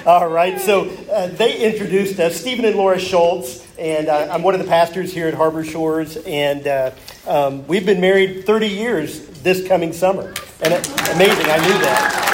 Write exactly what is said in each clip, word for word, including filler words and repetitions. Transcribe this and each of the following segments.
All right, so uh, they introduced us, Stephen and Laura Schultz, and uh, I'm one of the pastors here at Harbor Shores, and uh, um, we've been married thirty years this coming summer. And uh, amazing, I knew that.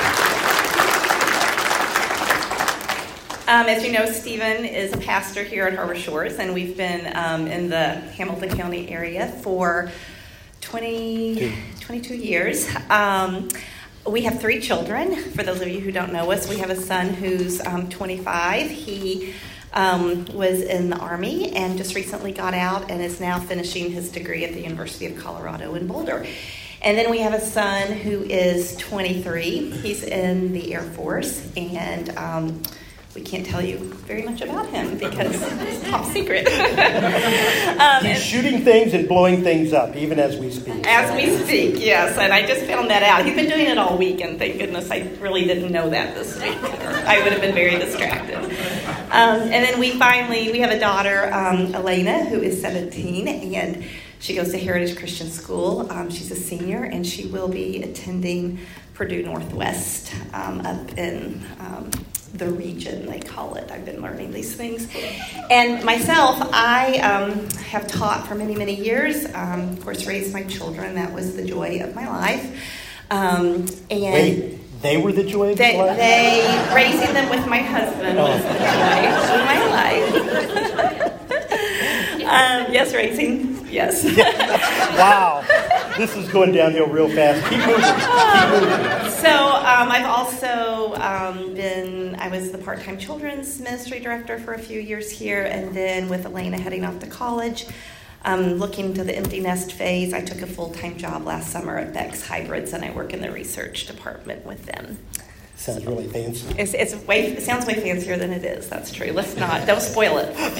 Um, as you know, Stephen is a pastor here at Harbor Shores, and we've been um, in the Hamilton County area for twenty, twenty-two years. Um, we have three children. For those of you who don't know us, we have a son who's um, twenty-five. He um, was in the Army and just recently got out and is now finishing his degree at the University of Colorado in Boulder. And then we have a son who is twenty-three. He's in the Air Force, and um, we can't tell you very much about him because it's top secret. um, He's shooting things and blowing things up, even as we speak. As we speak, yes. And I just found that out. He's been doing it all week, and thank goodness I really didn't know that this week. I would have been very distracted. Um, and then we finally, we have a daughter, um, Elena, who is seventeen, and she goes to Heritage Christian School. Um, she's a senior, and she will be attending Purdue Northwest um, up in um, the region, they call it. I've been learning these things. And myself, I um, have taught for many, many years. Um, of course, raised my children. That was the joy of my life. Um, and Wait, they were the joy of they, your life? They, raising them with my husband oh. was the joy of my life. um, yes, raising, yes. Wow. This is going downhill real fast. Keep moving. Keep moving. So um, I've also um, been, I was the part-time children's ministry director for a few years here, and then with Elena heading off to college, um, looking to the empty nest phase, I took a full-time job last summer at Beck's Hybrids, and I work in the research department with them. Sounds really fancy. It's, it's way, it sounds way fancier than it is, that's true. Let's not, don't spoil it for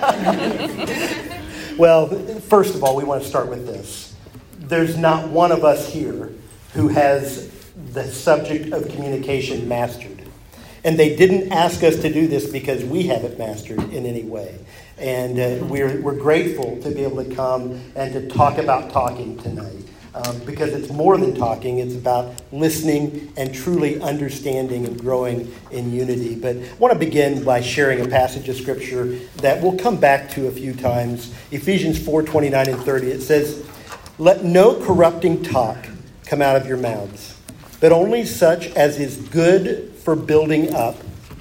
me. Well, first of all, we want to start with this. There's not one of us here who has the subject of communication mastered. And they didn't ask us to do this because we have it mastered in any way. And uh, we're, we're grateful to be able to come and to talk about talking tonight. Um, because it's more than talking, it's about listening and truly understanding and growing in unity. But I want to begin by sharing a passage of Scripture that we'll come back to a few times. Ephesians four, twenty-nine and thirty. It says, "Let no corrupting talk come out of your mouths, but only such as is good for building up,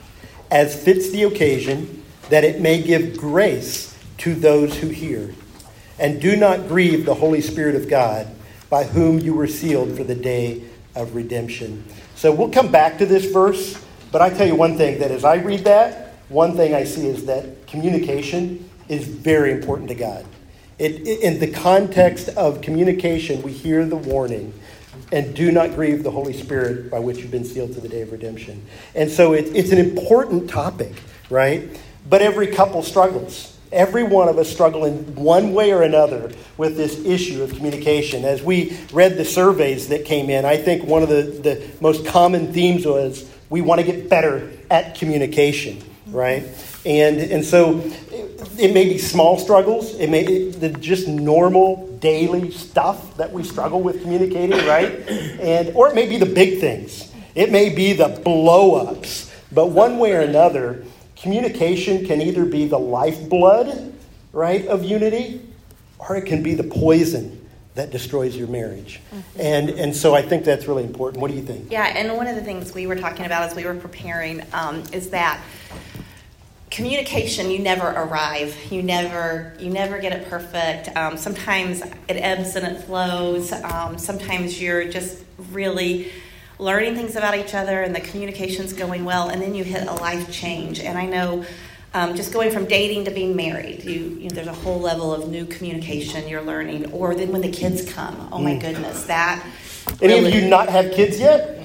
as fits the occasion, that it may give grace to those who hear. And do not grieve the Holy Spirit of God, by whom you were sealed for the day of redemption." So we'll come back to this verse, but I tell you one thing, that as I read that, one thing I see is that communication is very important to God. It, it, in the context of communication, we hear the warning, and do not grieve the Holy Spirit by which you've been sealed to the day of redemption. And so it, it's an important topic, right? But every couple struggles. Every one of us struggle in one way or another with this issue of communication. As we read the surveys that came in, I think one of the, the most common themes was we want to get better at communication, right? And and so it, it may be small struggles. It may it, the just normal daily stuff that we struggle with communicating, right? And or it may be the big things. It may be the blow-ups. But one way or another, communication can either be the lifeblood, right, of unity, or it can be the poison that destroys your marriage. Mm-hmm. And and so I think that's really important. What do you think? Yeah, and one of the things we were talking about as we were preparing um, is that communication, you never arrive. You never you never get it perfect. Um, sometimes it ebbs and it flows. Um, sometimes you're just really learning things about each other and the communication's going well, and then you hit a life change. And I know um, just going from dating to being married, you, you know, there's a whole level of new communication you're learning. Or then when the kids come, oh my mm. goodness, that Any really... of you not have kids yet?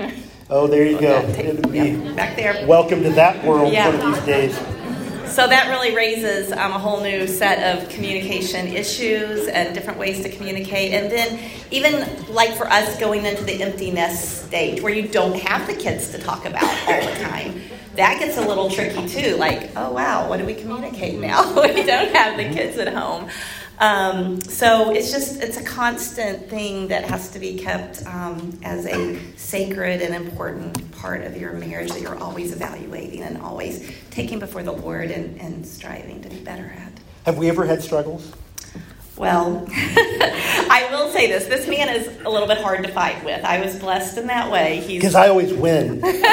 Oh, there you go. Take, yeah, back there. Welcome to that world yeah. one of these days. So that really raises um, a whole new set of communication issues and different ways to communicate. And then even like for us going into the empty nest stage where you don't have the kids to talk about all the time, that gets a little tricky too. Like, oh wow, what do we communicate now? We don't have the kids at home. Um, so it's just, it's a constant thing that has to be kept um, as a sacred and important part of your marriage that you're always evaluating and always taking before the Lord and, and striving to be better at. Have we ever had struggles? Well, I will say this. This man is a little bit hard to fight with. I was blessed in that way. Because I always win. It's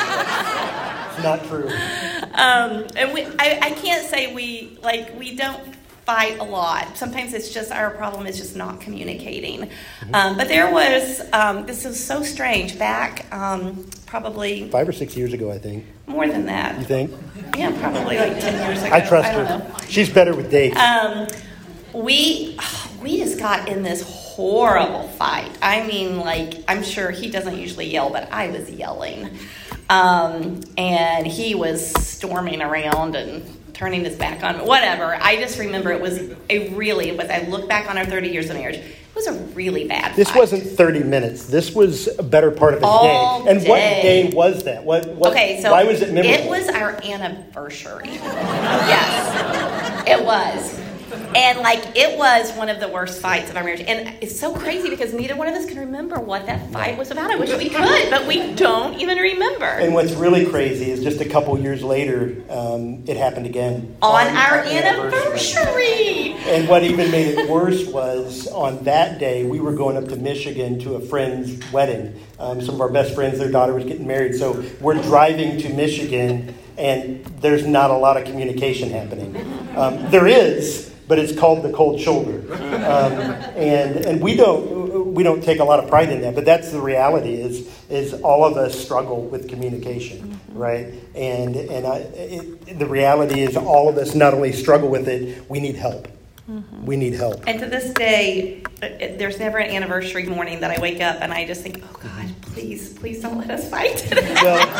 not true. Um, and we, I, I can't say we, like, we don't fight a lot. Sometimes it's just our problem is just not communicating. Mm-hmm. Um, but there was, um, this is so strange, back um, probably... Five or six years ago, I think. More than that. You think? Yeah, probably like ten years ago. I trust I don't her. know. She's better with dates. Um, we, we just got in this horrible fight. I mean, like, I'm sure he doesn't usually yell, but I was yelling. Um, and he was storming around and turning his back on me, whatever. I just remember it was a really, as I look back on our thirty years of marriage, it was a really bad This fight. wasn't thirty minutes. This was a better part of a All day. And day. what day was that? What, what, Okay, so why was it memorable? it was our anniversary. Yes, it was. And, like, it was one of the worst fights of our marriage. And it's so crazy because neither one of us can remember what that fight was about. I wish we could, but we don't even remember. And what's really crazy is just a couple years later, um, it happened again. On, on our, our anniversary. anniversary. And what even made it worse was on that day, we were going up to Michigan to a friend's wedding. Um, some of our best friends, their daughter was getting married. So we're driving to Michigan, and there's not a lot of communication happening. Um, there is, but it's called the cold shoulder. Um, and and we don't we don't take a lot of pride in that, but that's the reality is is all of us struggle with communication, mm-hmm. right? And and I, it, the reality is all of us not only struggle with it, we need help. Mm-hmm. We need help. And to this day, it, there's never an anniversary morning that I wake up and I just think, oh God, please, please don't let us fight today. Well,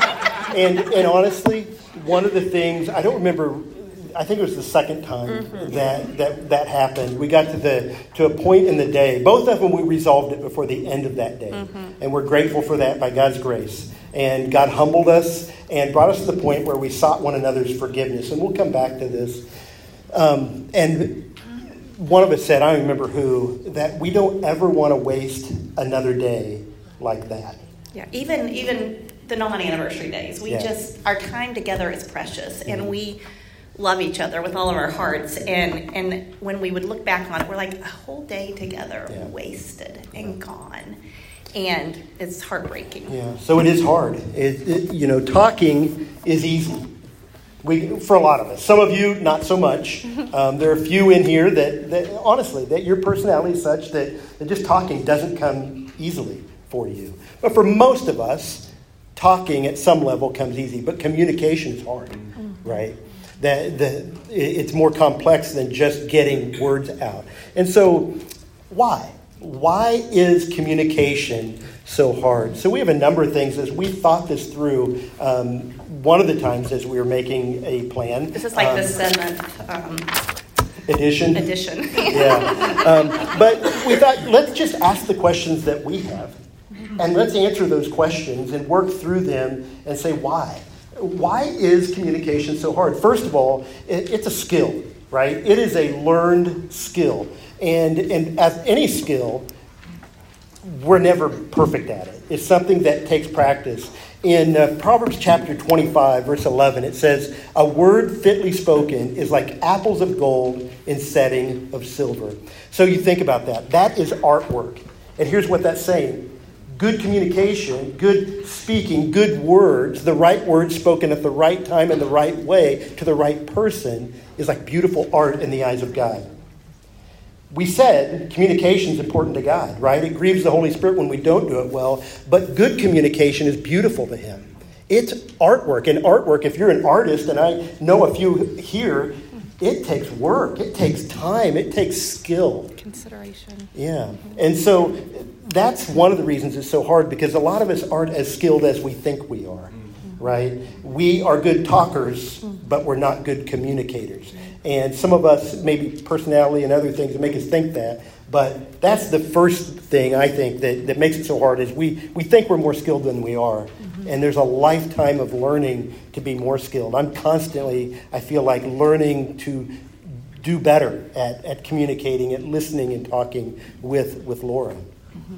and and honestly, one of the things I don't remember. I think it was the second time mm-hmm. that, that that happened. We got to the to a point in the day. Both of them, we resolved it before the end of that day. Mm-hmm. And we're grateful for that by God's grace. And God humbled us and brought us to the point where we sought one another's forgiveness. And we'll come back to this. Um, and one of us said, I don't remember who, that we don't ever want to waste another day like that. Yeah, even, even the non-anniversary days. We yeah. just, our time together is precious. Mm-hmm. And we... love each other with all of our hearts, and and when we would look back on it, we're like a whole day together yeah. wasted and gone, and it's heartbreaking. Yeah, so it is hard. It, it, you know, talking is easy. We for a lot of us. Some of you not so much. Um, there are a few in here that, that honestly that your personality is such that, that just talking doesn't come easily for you. But for most of us, talking at some level comes easy, but communication is hard, mm-hmm. right? That the, it's more complex than just getting words out. And so, why? Why is communication so hard? So we have a number of things as we thought this through. Um, one of the times as we were making a plan. This is like um, the seventh um, edition. Edition. yeah. Um, but we thought, let's just ask the questions that we have. And let's answer those questions and work through them and say why. Why is communication so hard? First of all, it, it's a skill, right? It is a learned skill. And, and as any skill, we're never perfect at it. It's something that takes practice. In uh, Proverbs chapter twenty-five, verse eleven, it says, a word fitly spoken is like apples of gold in setting of silver. So you think about that. That is artwork. And here's what that's saying. Good communication, good speaking, good words, the right words spoken at the right time and the right way to the right person is like beautiful art in the eyes of God. We said communication is important to God, right? It grieves the Holy Spirit when we don't do it well, but good communication is beautiful to Him. It's artwork. And artwork, if you're an artist, and I know a few here, it takes work. It takes time. It takes skill. Consideration. Yeah. And so that's one of the reasons it's so hard, because a lot of us aren't as skilled as we think we are, right? We are good talkers, but we're not good communicators. And some of us, maybe personality and other things that make us think that, but that's the first thing I think that, that makes it so hard is we, we think we're more skilled than we are. Mm-hmm. And there's a lifetime of learning to be more skilled. I'm constantly, I feel like, learning to do better at, at communicating, at listening and talking with, with Laura. Mm-hmm.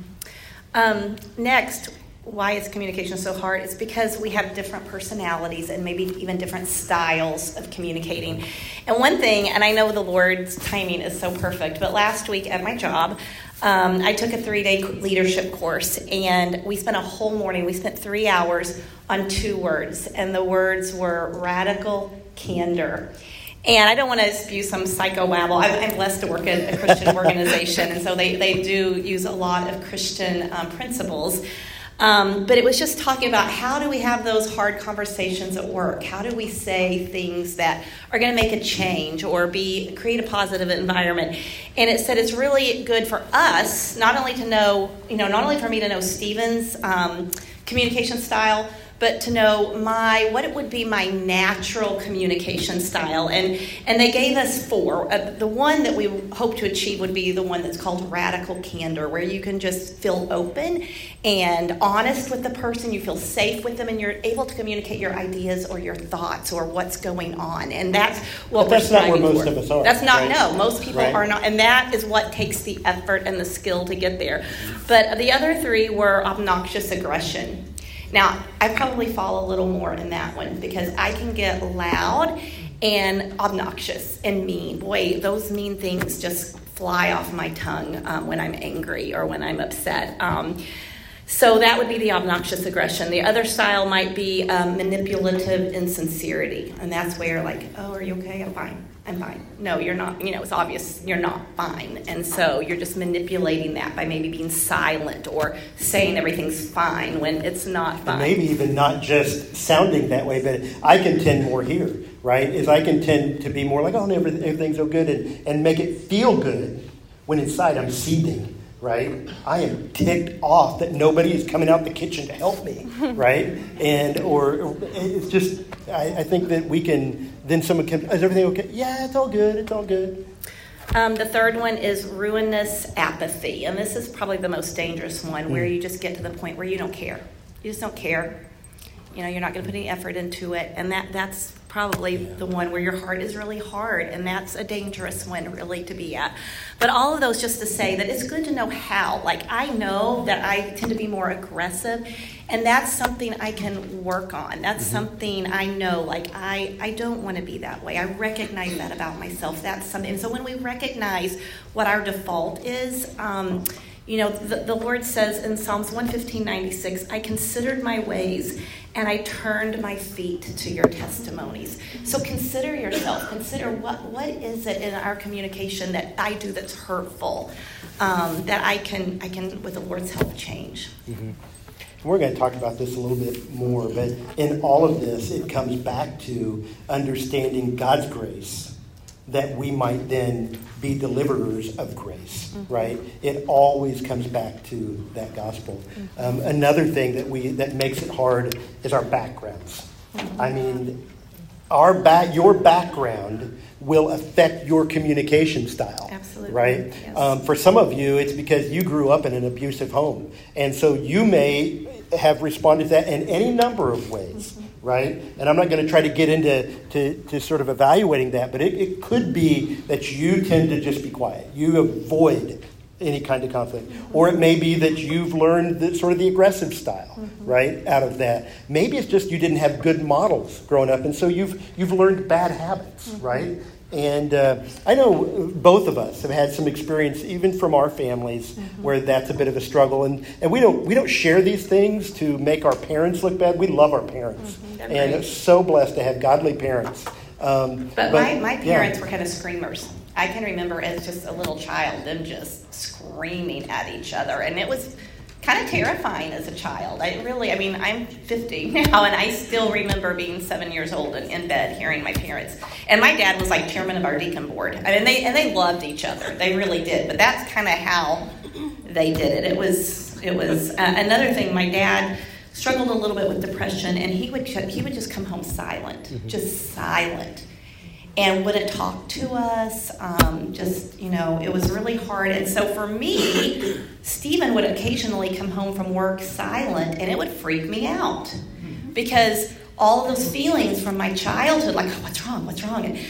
Um, next, why is communication so hard? It's because we have different personalities and maybe even different styles of communicating. And one thing, and I know the Lord's timing is so perfect, but last week at my job, um, I took a three-day leadership course, and we spent a whole morning, we spent three hours on two words, and the words were radical candor. And I don't want to spew some psychobabble. I'm, I'm blessed to work at a Christian organization, and so they, they do use a lot of Christian um, principles. Um, but it was just talking about how do we have those hard conversations at work? How do we say things that are going to make a change or be create a positive environment? And it said it's really good for us not only to know, you know, not only for me to know Stephen's um, communication style, but to know my what it would be my natural communication style. And and they gave us four. Uh, the one that we hope to achieve would be the one that's called radical candor, where you can just feel open and honest with the person. You feel safe with them, and you're able to communicate your ideas or your thoughts or what's going on. And that's what but we're that's not where striving most for. of us are. That's not, right? no. Most people right. are not. And that is what takes the effort and the skill to get there. But the other three were obnoxious aggression. Now, I probably fall a little more in that one because I can get loud and obnoxious and mean. Boy, those mean things just fly off my tongue um, when I'm angry or when I'm upset. Um, so that would be the obnoxious aggression. The other style might be um, manipulative insincerity. And that's where like, oh, are you okay? I'm fine. I'm fine. No, you're not. You know, it's obvious you're not fine. And so you're just manipulating that by maybe being silent or saying everything's fine when it's not fine. And maybe even not just sounding that way, but I can tend more here, right? Is I can tend to be more like, oh, everything's so good and, and make it feel good when inside I'm seething, right? I am ticked off that nobody is coming out the kitchen to help me, right? And or, or it's just, I, I think that we can, then someone can, is everything okay? Yeah, it's all good, it's all good. Um, the third one is ruinous apathy. And this is probably the most dangerous one, where you just get to the point where you don't care. You just don't care. You know, you're not going to put any effort into it. And that that's probably yeah. the one where your heart is really hard. And that's a dangerous one, really, to be at. But all of those just to say that it's good to know how. Like, I know that I tend to be more aggressive. And that's something I can work on. That's mm-hmm. something I know, like, I, I don't want to be that way. I recognize that about myself. That's something. And so when we recognize what our default is, um, you know, the, the Lord says in Psalms one fifteen ninety-six, I considered my ways and I turned my feet to your testimonies. So consider yourself. Consider what what is it in our communication that I do that's hurtful, um, that I can, I can, with the Lord's help, change. Mm-hmm. We're going to talk about this a little bit more, but in all of this, it comes back to understanding God's grace, that we might then be deliverers of grace, mm-hmm. right? It always comes back to that gospel. Mm-hmm. Um, another thing that we that makes it hard is our backgrounds. Mm-hmm. I mean, our back, your background will affect your communication style. Absolutely. Right? Yes. Um, for some of you, it's because you grew up in an abusive home. And so you may have responded to that in any number of ways. Mm-hmm. Right? And I'm not going to try to get into to, to sort of evaluating that, but it, it could be that you tend to just be quiet. You avoid any kind of conflict. Mm-hmm. Or it may be that you've learned the, sort of the aggressive style, mm-hmm. right, out of that. Maybe it's just you didn't have good models growing up, and so you've you've learned bad habits, mm-hmm. right? And uh, I know both of us have had some experience, even from our families, mm-hmm. where that's a bit of a struggle. And, and we don't we don't share these things to make our parents look bad. We love our parents, mm-hmm. and right. it's so blessed to have godly parents. Um, but, but my, my parents yeah. were kind of screamers. I can remember as just a little child them just screaming at each other, and it was kind of terrifying as a child. I really, I mean, I'm fifty now, and I still remember being seven years old and in bed hearing my parents. And my dad was like chairman of our deacon board. I mean, they and they loved each other. They really did. But that's kind of how they did it. It was it was uh, another thing. My dad struggled a little bit with depression, and he would he would just come home silent, mm-hmm. just silent. And wouldn't talk to us, um, just, you know, it was really hard. And so for me, Stephen would occasionally come home from work silent, and it would freak me out. Because all of those feelings from my childhood, like, oh, what's wrong, what's wrong? And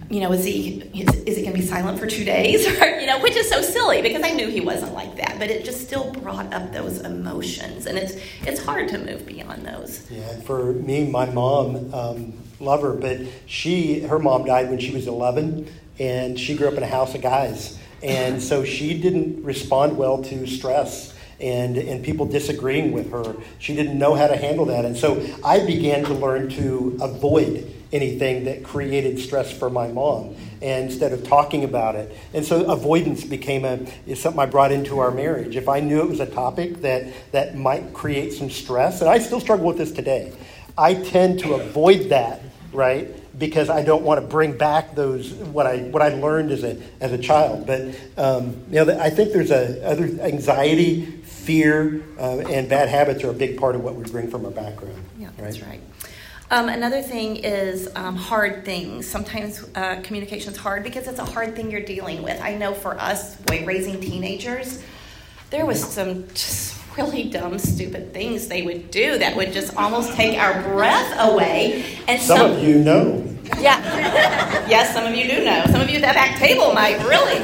you know, is he is, is he going to be silent for two days? Or, you know, which is so silly because I knew he wasn't like that, but it just still brought up those emotions, and it's it's hard to move beyond those. Yeah, and for me, my mom, um, love her, but she, her mom died when she was eleven, and she grew up in a house of guys, and so she didn't respond well to stress and and people disagreeing with her. She didn't know how to handle that, and so I began to learn to avoid anything that created stress for my mom, and instead of talking about it. And so avoidance became a is something I brought into our marriage. If I knew it was a topic that, that might create some stress, and I still struggle with this today, I tend to avoid that, right? Because I don't want to bring back those what I what I learned as a as a child. But um, you know, I think there's a other anxiety, fear, uh, and bad habits are a big part of what we bring from our background. Yeah, that's right. right. Um, another thing is um, hard things. Sometimes uh, communication is hard because it's a hard thing you're dealing with. I know for us, raising teenagers, there was some just really dumb, stupid things they would do that would just almost take our breath away. And some, some of you know. Yeah. Yes, some of you do know. Some of you at that back table might really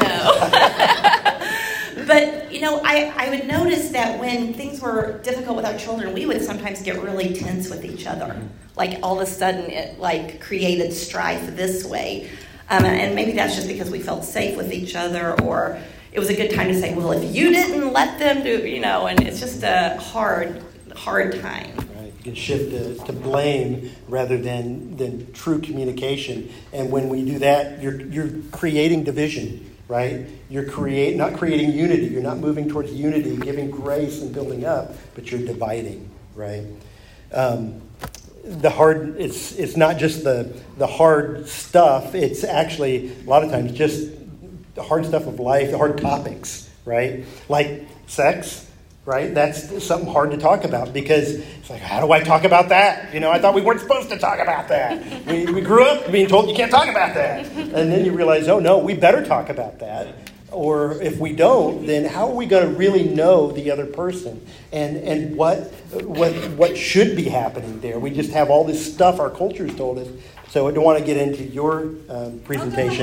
know. But, you know, I, I would notice that when things were difficult with our children, we would sometimes get really tense with each other. Like, all of a sudden, it, like, created strife this way. Um, and maybe that's just because we felt safe with each other, or it was a good time to say, well, if you didn't let them do, you know, and it's just a hard, hard time. Right. You can shift to, to blame rather than, than true communication. And when we do that, you're you're creating division, right? You're create not creating unity. You're not moving towards unity, giving grace and building up, but you're dividing, right? Um, the hard it's it's not just the the hard stuff. It's actually a lot of times just the hard stuff of life, the hard topics, right? Like sex, right? That's something hard to talk about because it's like, how do I talk about that? You know, I thought we weren't supposed to talk about that. We, we grew up being told you can't talk about that. And then you realize, oh no, we better talk about that. Or if we don't, then how are we going to really know the other person and and what what what should be happening there? We just have all this stuff our culture's told us. So I don't want to get into your um, presentation.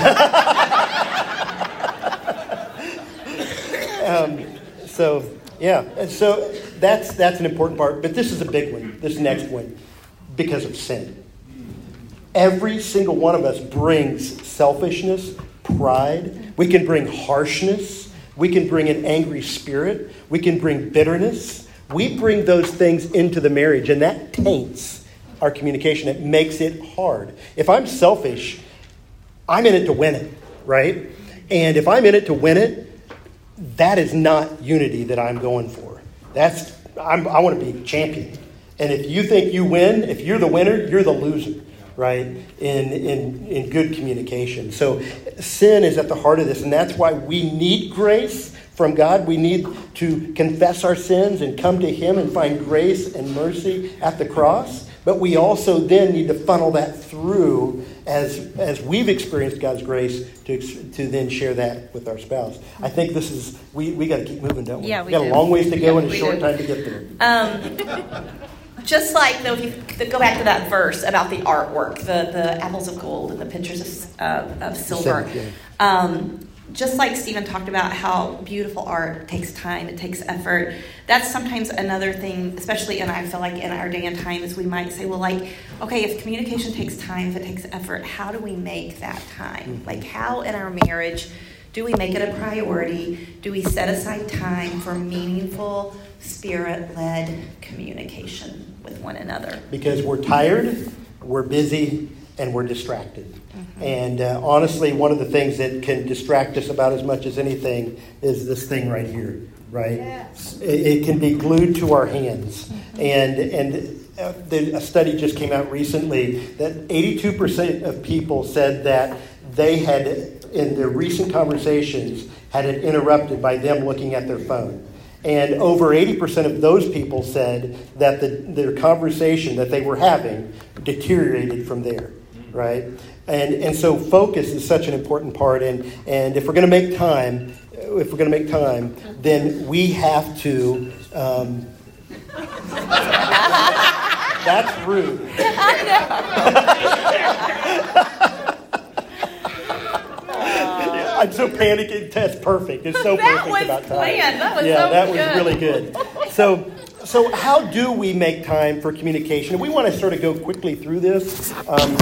um, so yeah, and so that's that's an important part. But this is a big one. This next one, because of sin. Every single one of us brings selfishness, pride. We can bring harshness. We can bring an angry spirit. We can bring bitterness. We bring those things into the marriage, and that taints our communication. It makes it hard. If I'm selfish, I'm in it to win it, right? And if I'm in it to win it, that is not unity that I'm going for. That's I'm, I want to be champion. And if you think you win, if you're the winner, you're the loser. Right, in, in in good communication. So sin is at the heart of this, and that's why we need grace from God. We need to confess our sins and come to Him and find grace and mercy at the cross. But we also then need to funnel that through as as we've experienced God's grace to to then share that with our spouse. I think this is, we, we got to keep moving, don't we? Yeah, we We've got do. a long ways to go Yeah, and a we short do. time to get there. Um, just like, though, if you go back to that verse about the artwork, the, the apples of gold and the pictures of, of, of silver. Yeah. Um, just like Stephen talked about how beautiful art takes time, it takes effort. That's sometimes another thing, especially in, I feel like in our day and time, is we might say, well, like, okay, if communication takes time, if it takes effort, how do we make that time? Like, how in our marriage do we make it a priority? Do we set aside time for meaningful, spirit-led communication with one another? Because we're tired, we're busy, and we're distracted. Mm-hmm. And uh, honestly, one of the things that can distract us about as much as anything is this thing right here, right? Yes. It, it can be glued to our hands. Mm-hmm. And and uh, the, a study just came out recently that eighty-two percent of people said that they had, in their recent conversations, had it interrupted by them looking at their phone. And over eighty percent of those people said that the, their conversation that they were having deteriorated from there, right? And and so focus is such an important part. And, and if we're going to make time, if we're going to make time, then we have to... Um, that's rude. panicking. That's perfect. It's so That perfect was about time. planned. That was yeah, so that was good. really good. So, so how do we make time for communication? We want to sort of go quickly through this, um,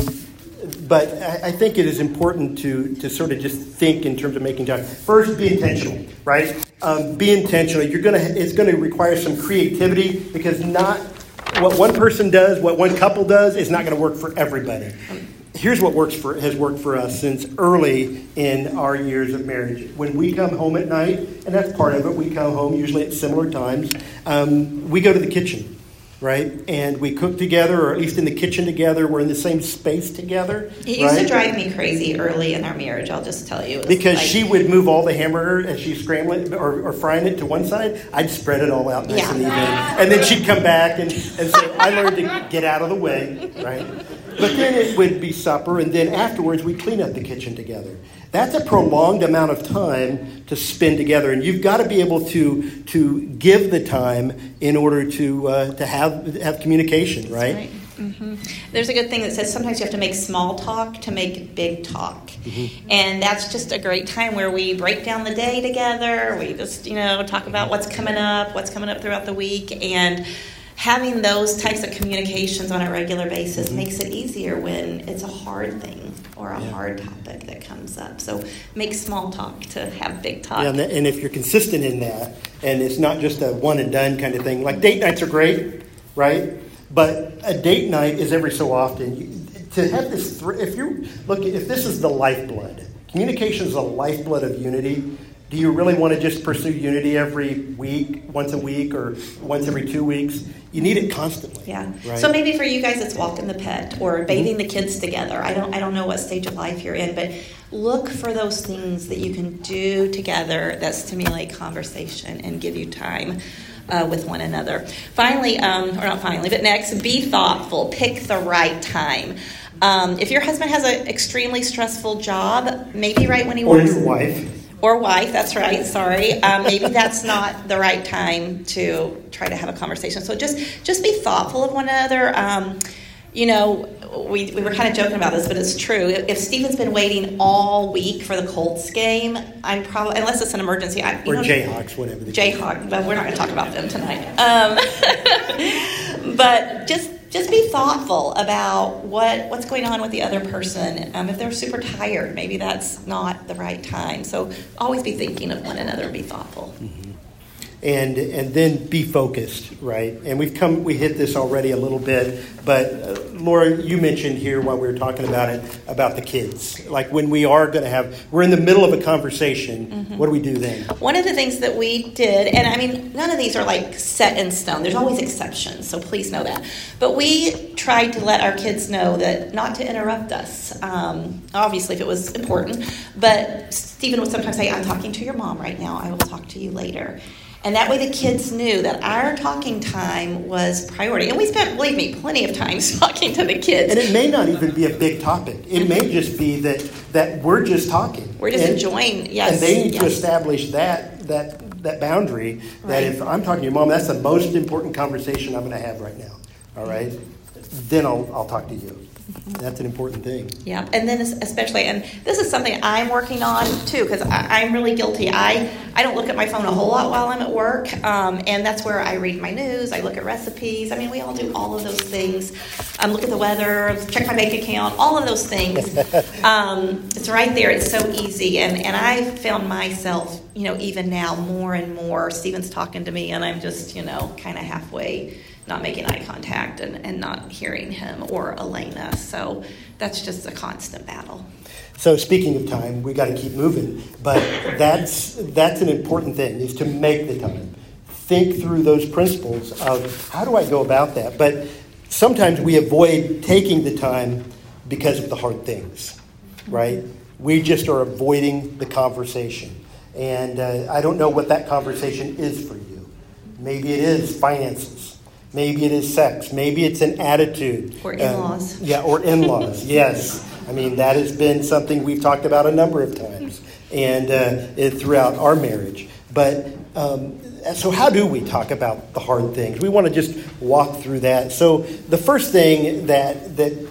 but I, I think it is important to to sort of just think in terms of making time. First, be intentional, right? Um, be intentional. You're gonna. It's going to require some creativity because not what one person does, what one couple does, is not going to work for everybody. Here's what works for has worked for us since early in our years of marriage. When we come home at night, and that's part of it, we come home usually at similar times. Um, we go to the kitchen, right? And we cook together, or at least in the kitchen together. We're in the same space together. It used right? to drive me crazy early in our marriage, I'll just tell you. It was Because like, she would move all the hamburger as she's scrambling or, or frying it to one side. I'd spread it all out nice Yeah. and even. And then she'd come back and, and say, I learned to get out of the way, right? But then it would be supper, and then afterwards we'd clean up the kitchen together. That's a prolonged amount of time to spend together, and you've got to be able to to give the time in order to uh, to have have communication, right? Right. Mm-hmm. There's a good thing that says sometimes you have to make small talk to make big talk. Mm-hmm. And that's just a great time where we break down the day together. We just, you know, talk about what's coming up, what's coming up throughout the week. And having those types of communications on a regular basis Mm-hmm. makes it easier when it's a hard thing or a Yeah. hard topic that comes up. So make small talk to have big talk. Yeah, and, that, and if you're consistent in that, and it's not just a one and done kind of thing, like date nights are great, right? But a date night is every so often. You, to have this, th- if you look, if this is the lifeblood, communication is the lifeblood of unity. Do you really want to just pursue unity every week, once a week, or once every two weeks? You need it constantly. Yeah. Right? So maybe for you guys, it's walking the pet or bathing the kids together. I don't. I don't know what stage of life you're in, but look for those things that you can do together that stimulate conversation and give you time uh, with one another. Finally, um, or not finally, but next, be thoughtful. Pick the right time. Um, if your husband has an extremely stressful job, maybe right when he or wants. your wife. Or wife, that's right, sorry. Um, maybe that's not the right time to try to have a conversation. So just just be thoughtful of one another. Um, you know, we, we were kind of joking about this, but it's true. If Stephen's been waiting all week for the Colts game, I'm probably, unless it's an emergency. I, you Or know, Jayhawks, whatever. the Jayhawk, but we're not going to talk about them tonight. Um, but just just be thoughtful about what, what's going on with the other person. Um, if they're super tired, maybe that's not the right time. So always be thinking of one another and be thoughtful. Mm-hmm. And and then be focused, right? And we've come, we hit this already a little bit, but uh, Laura, you mentioned here while we were talking about it, about the kids. Like when we are going to have, we're in the middle of a conversation, mm-hmm. What do we do then? One of the things that we did, and I mean, none of these are like set in stone. There's always exceptions, so please know that. But we tried to let our kids know that not to interrupt us, um, obviously if it was important. But Stephen would sometimes say, I'm talking to your mom right now. I will talk to you later. And that way the kids knew that our talking time was priority. And we spent, believe me, plenty of time talking to the kids. And it may not even be a big topic. It may just be that, that we're just talking. We're just and, enjoying, yes. And they need yes. to establish that that that boundary, that Right. if I'm talking to your mom, that's the most important conversation I'm going to have right now. All right? Then I'll I'll talk to you. That's an important thing. Yeah, and then especially, and this is something I'm working on too, because I'm really guilty. I, I don't look at my phone a whole lot while I'm at work, um, and that's where I read my news, I look at recipes. I mean, we all do all of those things. Um, look at the weather, check my bank account, all of those things. um, it's right there. It's so easy, and, and I found myself, you know, even now more and more, Stephen's talking to me, and I'm just, you know, kind of halfway not making eye contact and, and not hearing him or Elena. So that's just a constant battle. So speaking of time, we got to keep moving. But that's that's an important thing, is to make the time. Think through those principles of how do I go about that. But sometimes we avoid taking the time because of the hard things, right? We just are avoiding the conversation. And uh, I don't know what that conversation is for you. Maybe it is finances. Maybe it is sex. Maybe it's an attitude. Or in-laws. Um, yeah, or in-laws, yes. I mean, that has been something we've talked about a number of times and uh, it, throughout our marriage. But um, so how do we talk about the hard things? We want to just walk through that. So the first thing that that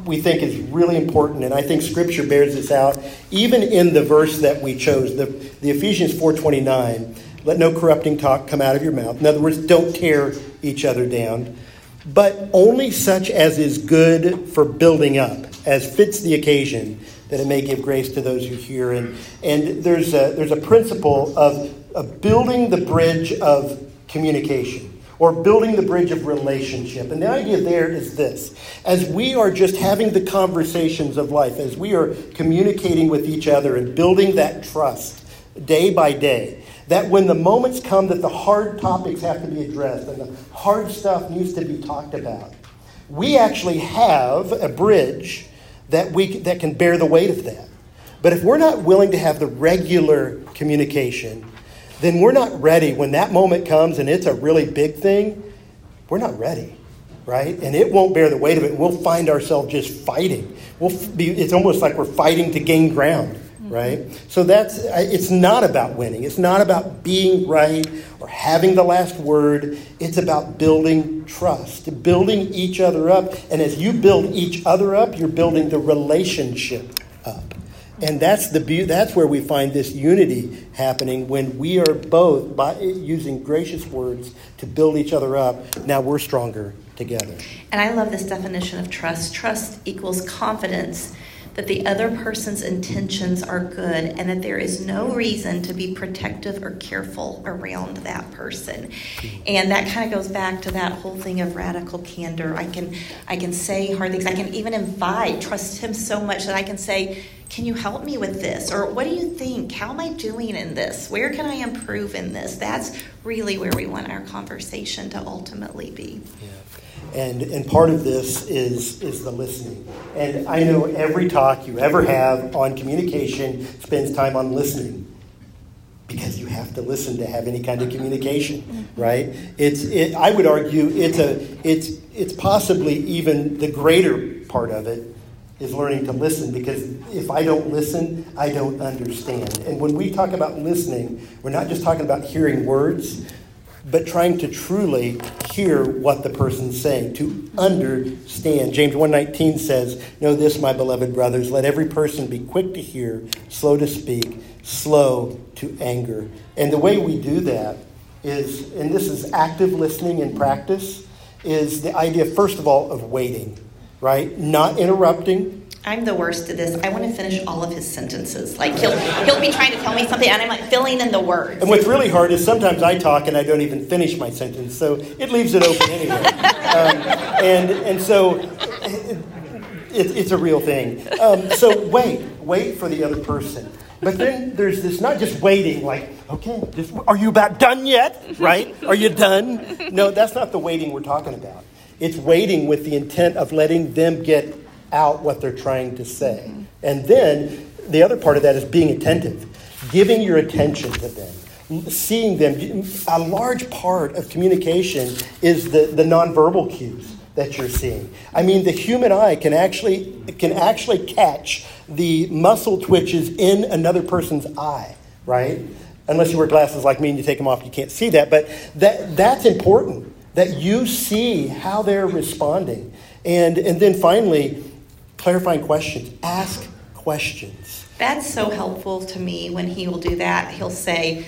we think is really important, and I think Scripture bears this out, even in the verse that we chose, the, the Ephesians four twenty-nine, let no corrupting talk come out of your mouth. In other words, don't tear each other down, but only such as is good for building up, as fits the occasion, that it may give grace to those who hear. And, and there's a, there's a principle of, of building the bridge of communication, or building the bridge of relationship. And the idea there is this: as we are just having the conversations of life, as we are communicating with each other and building that trust day by day, that when the moments come that the hard topics have to be addressed and the hard stuff needs to be talked about, we actually have a bridge that we that can bear the weight of that. But if we're not willing to have the regular communication, then we're not ready. When that moment comes and it's a really big thing, we're not ready, right? And it won't bear the weight of it. We'll find ourselves just fighting. We'll be, it's almost like we're fighting to gain ground, right? Mm-hmm. So that's, it's not about winning. It's not about being right or having the last word. It's about building trust, building each other up. And as you build each other up, you're building the relationship up. And that's the be- that's where we find this unity happening, when we are both, by using gracious words to build each other up. Now we're stronger together. And I love this definition of trust. Trust equals confidence that the other person's intentions are good and that there is no reason to be protective or careful around that person. And that kind of goes back to that whole thing of radical candor. I can I can say hard things. I can even invite, trust him so much that I can say, can you help me with this? Or what do you think? How am I doing in this? Where can I improve in this? That's really where we want our conversation to ultimately be. Yeah. And and part of this is is the listening. And I know every talk you ever have on communication spends time on listening, because you have to listen to have any kind of communication, right? It's it. I would argue it's a it's it's possibly even the greater part of it is learning to listen, because if I don't listen, I don't understand. And when we talk about listening, we're not just talking about hearing words, but trying to truly hear what the person's saying, to understand. James one nineteen says, know this, my beloved brothers, let every person be quick to hear, slow to speak, slow to anger. And the way we do that is, and this is active listening in practice, is the idea, first of all, of waiting, right? Not interrupting. I'm the worst at this. I want to finish all of his sentences. Like, he'll he'll be trying to tell me something, and I'm like filling in the words. And what's really hard is sometimes I talk and I don't even finish my sentence, so it leaves it open anyway. um, and and so it, it, it's a real thing. Um, so wait, wait for the other person. But then there's this, not just waiting, like, okay, just, are you about done yet? Right? Are you done? No, that's not the waiting we're talking about. It's waiting with the intent of letting them get out what they're trying to say. And then the other part of that is being attentive, giving your attention to them, seeing them. A large part of communication is the, the nonverbal cues that you're seeing. I mean, the human eye can actually can actually catch the muscle twitches in another person's eye, right? Unless you wear glasses like me and you take them off, you can't see that. But that that's important, that you see how they're responding. And and then finally, clarifying questions. Ask questions. That's so helpful to me when he will do that. He'll say,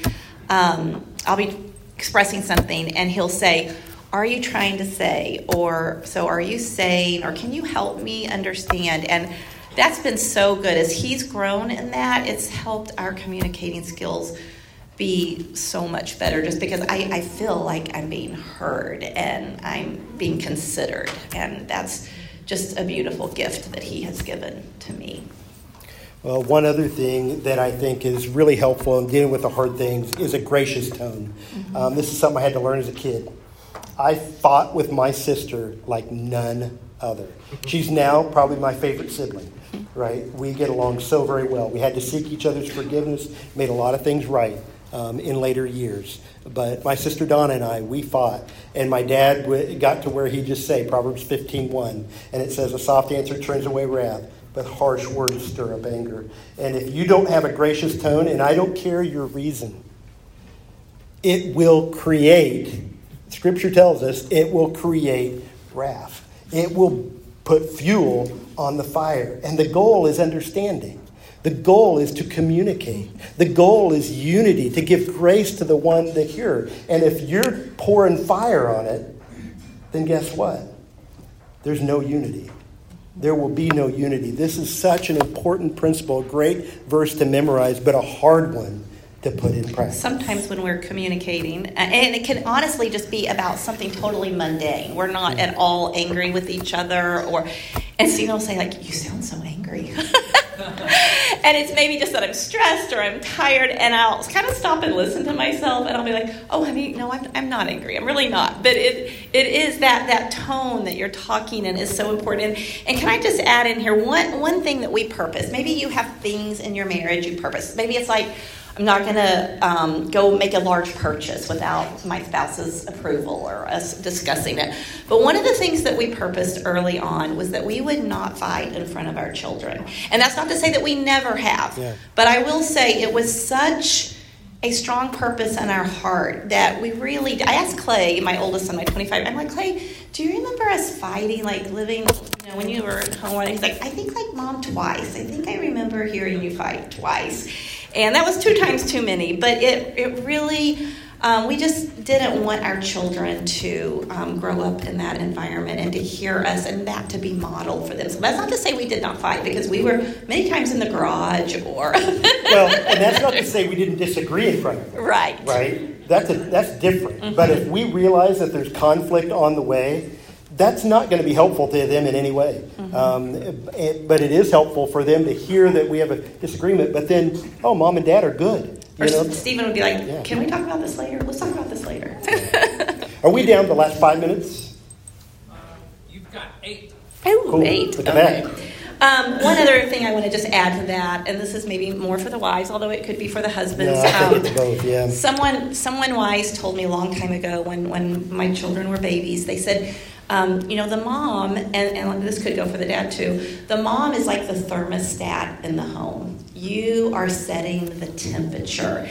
um, I'll be expressing something, and he'll say, are you trying to say, or so are you saying, or can you help me understand? And that's been so good. As he's grown in that, it's helped our communicating skills be so much better, just because I, I feel like I'm being heard and I'm being considered. And that's just a beautiful gift that he has given to me. Well, one other thing that I think is really helpful in dealing with the hard things is a gracious tone. Mm-hmm. Um, this is something I had to learn as a kid. I fought with my sister like none other. She's now probably my favorite sibling, right? We get along so very well. We had to seek each other's forgiveness, made a lot of things right um, in later years. But my sister Donna and I, we fought. And my dad w- got to where he'd just say, Proverbs fifteen one, and it says, a soft answer turns away wrath, but harsh words stir up anger. And if you don't have a gracious tone, and I don't care your reason, it will create, Scripture tells us, it will create wrath. It will put fuel on the fire. And the goal is understanding. The goal is to communicate. The goal is unity, to give grace to the one that hears. And if you're pouring fire on it, then guess what? There's no unity. There will be no unity. This is such an important principle, a great verse to memorize, but a hard one to put in practice. Sometimes when we're communicating, and it can honestly just be about something totally mundane. We're not at all angry with each other, or and Stephen will say, like, you sound so angry. And it's maybe just that I'm stressed or I'm tired, and I'll kind of stop and listen to myself, and I'll be like, oh, honey, no, I'm, I'm not angry. I'm really not. But it it is that that tone that you're talking in is so important. And, and can I just add in here one, one thing that we purpose? Maybe you have things in your marriage you purpose. Maybe it's like, I'm not going to um, go make a large purchase without my spouse's approval or us discussing it. But one of the things that we purposed early on was that we would not fight in front of our children. And that's not to say that we never have. Yeah. But I will say it was such a strong purpose in our heart that we really, I asked Clay, my oldest son, my twenty-five, I'm like, Clay, do you remember us fighting, like living, you know, when you were at home? And he's like, I think like Mom twice. I think I remember hearing you fight twice. And that was two times too many, but it, it really, um, we just didn't want our children to um, grow up in that environment and to hear us and that to be modeled for them. So that's not to say we did not fight, because we were many times in the garage or... Well, and that's not to say we didn't disagree in front of them. Right. Right? That's, a, that's different. Mm-hmm. But if we realize that there's conflict on the way, that's not going to be helpful to them in any way. Mm-hmm. Um, it, but it is helpful for them to hear that we have a disagreement, but then, oh, Mom and Dad are good. You or know? Stephen would be like, yeah. Can we talk about this later? Let's talk about this later. Are we down to the last five minutes? Uh, you've got eight. Oh, cool. eight. Look at okay. that. Um, one other thing I want to just add to that, and this is maybe more for the wives, although it could be for the husbands. No, I think um, it's both, yeah. Someone, someone wise told me a long time ago when, when my children were babies, they said, um, you know, the mom, and, and this could go for the dad too, the mom is like the thermostat in the home. You are setting the temperature.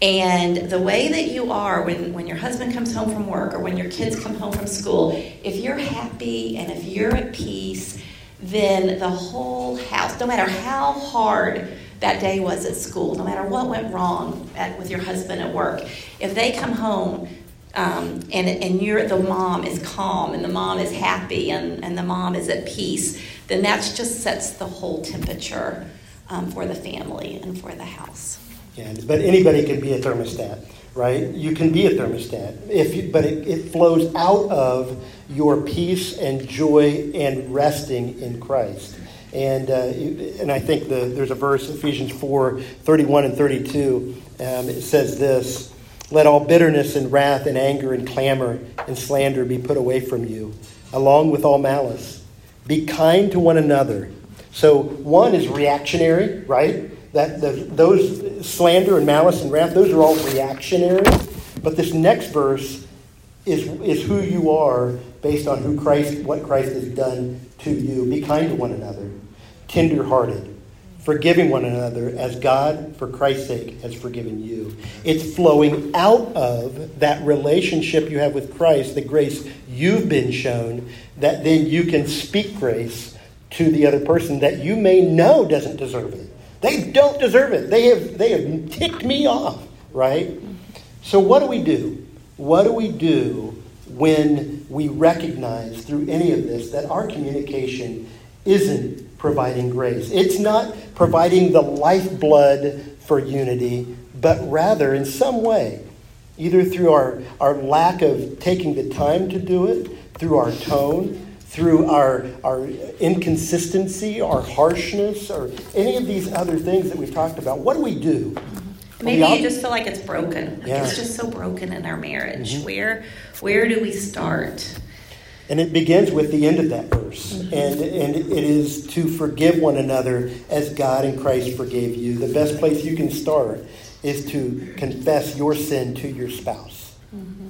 And the way that you are when, when your husband comes home from work or when your kids come home from school, if you're happy and if you're at peace, then the whole house, no matter how hard that day was at school, no matter what went wrong at, with your husband at work, if they come home um, and and you're the mom is calm and the mom is happy and, and the mom is at peace, then that just sets the whole temperature um, for the family and for the house. Yeah, but anybody can be a thermostat, right? You can be a thermostat, if you, but it, it flows out of your peace and joy and resting in Christ. And uh, and I think the, there's a verse, Ephesians four, thirty-one and thirty-two, um, it says this, let all bitterness and wrath and anger and clamor and slander be put away from you, along with all malice. Be kind to one another. So one is reactionary, right? That the, those slander and malice and wrath, those are all reactionary. But this next verse is is who you are based on who Christ, what Christ has done to you. Be kind to one another, tender-hearted, forgiving one another as God, for Christ's sake, has forgiven you. It's flowing out of that relationship you have with Christ, the grace you've been shown, that then you can speak grace to the other person that you may know doesn't deserve it. They don't deserve it. They have they have ticked me off, right? So what do we do? What do we do when we recognize through any of this that our communication isn't providing grace? It's not providing the lifeblood for unity, but rather in some way, either through our, our lack of taking the time to do it, through our tone, through our our inconsistency, our harshness, or any of these other things that we've talked about. What do we do? Maybe you just feel like it's broken. Like yeah. It's just so broken in our marriage. Mm-hmm. Where where do we start? And it begins with the end of that verse. Mm-hmm. And, and it is to forgive one another as God in Christ forgave you. The best place you can start is to confess your sin to your spouse. Mm-hmm.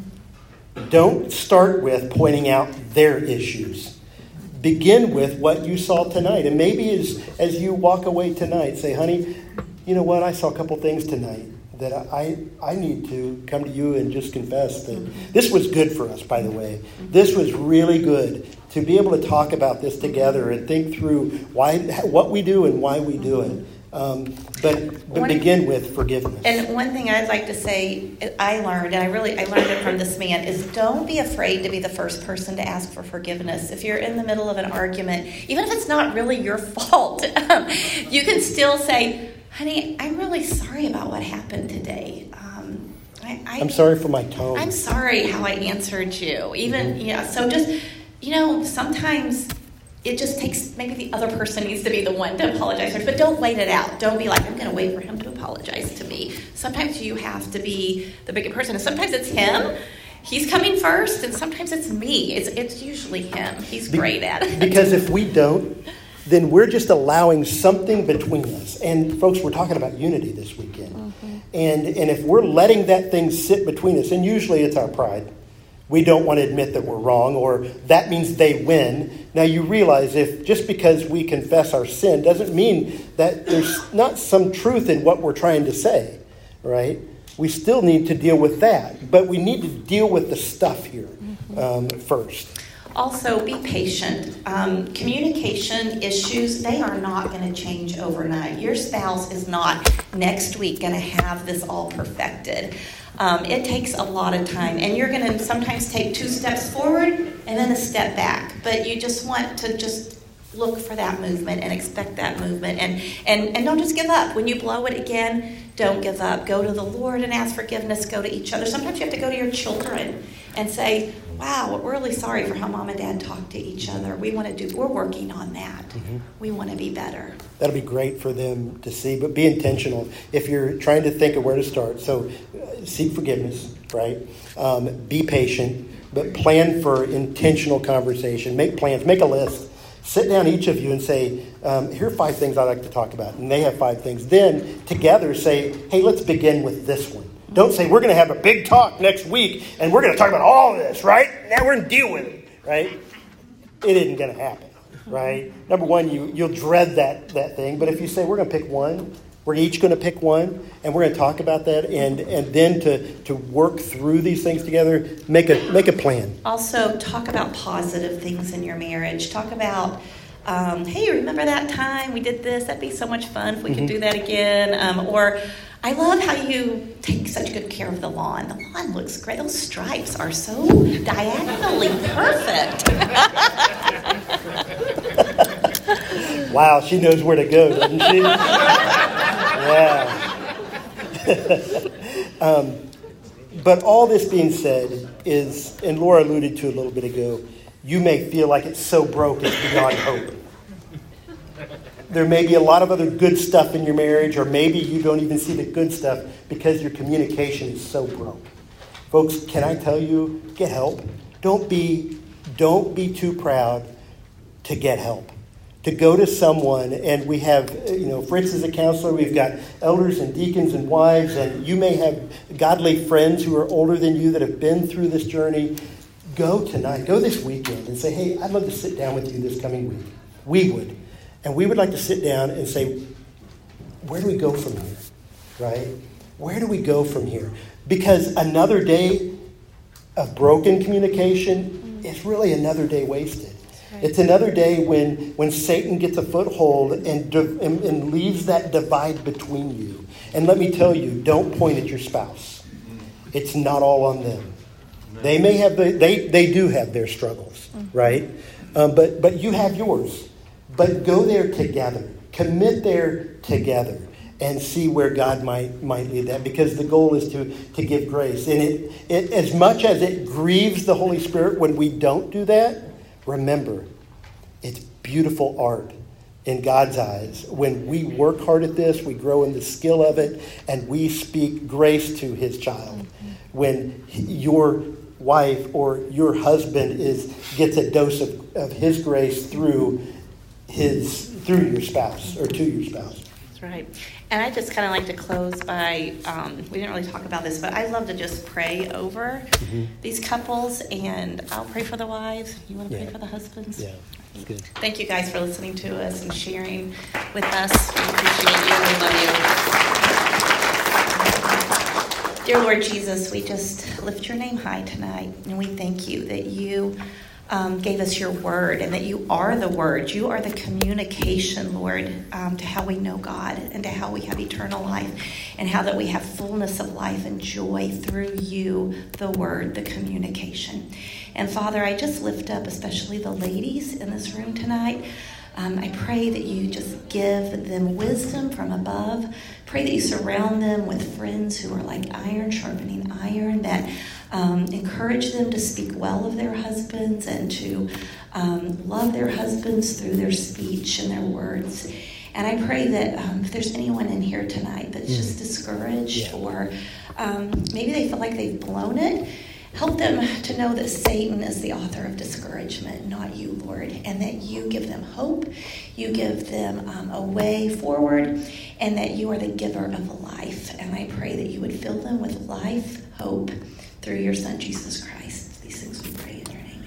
Don't start with pointing out their issues. Begin with what you saw tonight. And maybe as, as you walk away tonight, say, honey, you know what? I saw a couple things tonight that I, I need to come to you and just confess that mm-hmm. this was good for us, by the way. Mm-hmm. This was really good to be able to talk about this together and think through why what we do and why we do it. Um, but but one, begin with forgiveness. And one thing I'd like to say, I learned, and I really I learned it from this man, is don't be afraid to be the first person to ask for forgiveness. If you're in the middle of an argument, even if it's not really your fault, um, you can still say, honey, I'm really sorry about what happened today. Um, I, I, I'm sorry for my tone. I'm sorry how I answered you. Even, mm-hmm. yeah, so just, you know, sometimes it just takes, maybe the other person needs to be the one to apologize first, but don't wait it out. Don't be like, I'm going to wait for him to apologize to me. Sometimes you have to be the bigger person, and sometimes it's him. He's coming first, and sometimes it's me. It's it's usually him. He's great at it. Because if we don't, then we're just allowing something between us. And folks, we're talking about unity this weekend. Mm-hmm. And and if we're letting that thing sit between us, and usually it's our pride. We don't want to admit that we're wrong, or that means they win. Now you realize if just because we confess our sin doesn't mean that there's not some truth in what we're trying to say, right? We still need to deal with that, but we need to deal with the stuff here um, first. Also, be patient. Um, communication issues, they are not going to change overnight. Your spouse is not next week going to have this all perfected. Um, it takes a lot of time, and you're going to sometimes take two steps forward and then a step back. But you just want to just look for that movement and expect that movement, and, and, and don't just give up. When you blow it again, don't give up. Go to the Lord and ask forgiveness. Go to each other. Sometimes you have to go to your children and say, wow, we're really sorry for how mom and dad talk to each other. We want to do, we're working on that. Mm-hmm. We want to be better. That'll be great for them to see, but be intentional. If you're trying to think of where to start, so uh, seek forgiveness, right? Um, be patient, but plan for intentional conversation. Make plans, make a list. Sit down, each of you, and say, um, here are five things I'd like to talk about. And they have five things. Then together say, hey, let's begin with this one. Don't say, we're going to have a big talk next week, and we're going to talk about all of this, right? Now we're going to deal with it, right? It isn't going to happen, right? Number one, you, you'll dread that, that thing. But if you say, we're going to pick one, we're each going to pick one, and we're going to talk about that, and, and then to, to work through these things together, make a, make a plan. Also, talk about positive things in your marriage. Talk about, um, hey, remember that time we did this? That'd be so much fun if we mm-hmm. could do that again. Um, or, I love how you take such good care of the lawn. The lawn looks great. Those stripes are so diagonally perfect. Wow, she knows where to go, doesn't she? Yeah. um, but all this being said is, and Laura alluded to a little bit ago, you may feel like it's so broke it's beyond hope. There may be a lot of other good stuff in your marriage, or maybe you don't even see the good stuff because your communication is so broke. Folks, can I tell you, get help. Don't be, don't be too proud to get help. To go to someone, and we have, you know, Fritz is a counselor, we've got elders and deacons and wives, and you may have godly friends who are older than you that have been through this journey. Go tonight, go this weekend and say, hey, I'd love to sit down with you this coming week. We would. And we would like to sit down and say, where do we go from here, right? Where do we go from here? Because another day of broken communication is really another day wasted. Right. It's another day when, when Satan gets a foothold and, and, and leaves that divide between you. And let me tell you, don't point at your spouse. It's not all on them. They may have, the, they, they do have their struggles, right? Um, but, but you have yours. But go there together. Commit there together and see where God might might lead that. Because the goal is to, to give grace. And it, it as much as it grieves the Holy Spirit when we don't do that, remember, it's beautiful art in God's eyes. When we work hard at this, we grow in the skill of it, and we speak grace to his child. Mm-hmm. When your wife or your husband is gets a dose of, of his grace through his through your spouse or to your spouse. That's right. And I just kind of like to close by, um, we didn't really talk about this, but I love to just pray over mm-hmm. these couples, and I'll pray for the wives. You want to yeah. pray for the husbands? Yeah, that's good. Thank you guys for listening to us and sharing with us. We appreciate you. We love you. Dear Lord Jesus, we just lift your name high tonight, and we thank you that you um, gave us your word and that you are the word. You are the communication, Lord, um, to how we know God and to how we have eternal life and how that we have fullness of life and joy through you, the word, the communication. And Father, I just lift up especially the ladies in this room tonight. Um, I pray that you just give them wisdom from above. Pray that you surround them with friends who are like iron sharpening iron, that um, encourage them to speak well of their husbands and to um, love their husbands through their speech and their words. And I pray that um, if there's anyone in here tonight that's just discouraged yeah. or um, maybe they feel like they've blown it, help them to know that Satan is the author of discouragement, not you, Lord, and that you give them hope, you give them um, a way forward, and that you are the giver of life. And I pray that you would fill them with life, hope, through your Son, Jesus Christ. These things we pray in your name,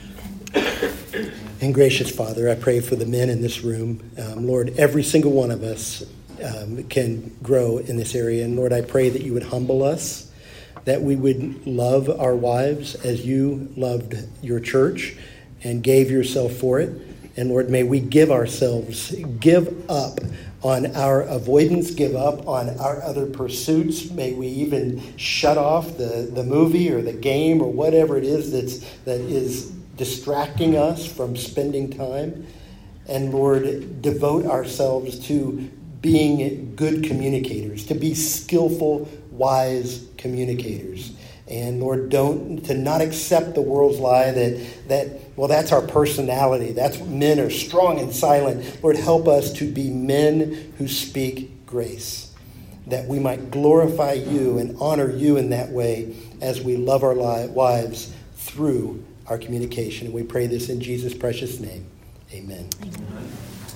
amen. And gracious Father, I pray for the men in this room. Um, Lord, every single one of us um, can grow in this area. And Lord, I pray that you would humble us, that we would love our wives as you loved your church and gave yourself for it. And Lord, may we give ourselves, give up on our avoidance, give up on our other pursuits. May we even shut off the, the movie or the game or whatever it is that's, that is distracting us from spending time. And Lord, devote ourselves to being good communicators, to be skillful, wise communicators. And Lord, don't to not accept the world's lie that that well, that's our personality. That's men are strong and silent. Lord, help us to be men who speak grace, that we might glorify you and honor you in that way as we love our li- wives through our communication. And we pray this in Jesus' precious name. Amen. Amen.